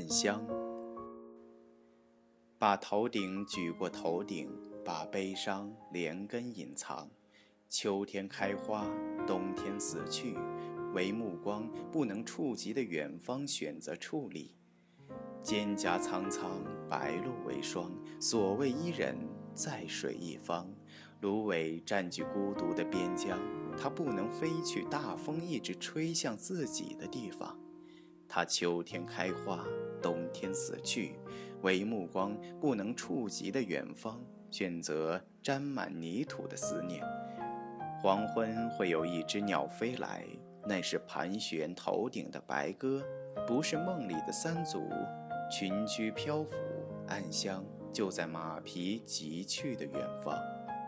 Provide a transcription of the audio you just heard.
暗香。把头顶举过头顶，把悲伤连根隐藏。秋天开花，冬天死去，唯目光不能触及的远方选择矗立。蒹葭苍苍，白露为霜，所谓伊人，在水一方。芦苇占据孤独的边疆，它不能飞去大风一直吹向自己的地方。它秋天开花，冬天死去，唯目光不能触及的远方，选择沾满泥土的思念。黄昏会有一只鸟飞来，那是盘旋头顶的白鸽，不是梦里的三足。群居漂浮，暗香就在马匹疾去的远方。